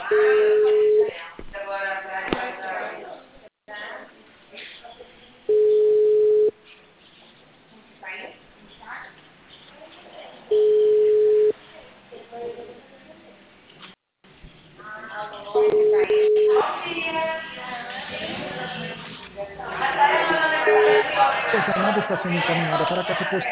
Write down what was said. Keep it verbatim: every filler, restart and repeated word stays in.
Sua chamada está sendo encaminhada para a caixa postal.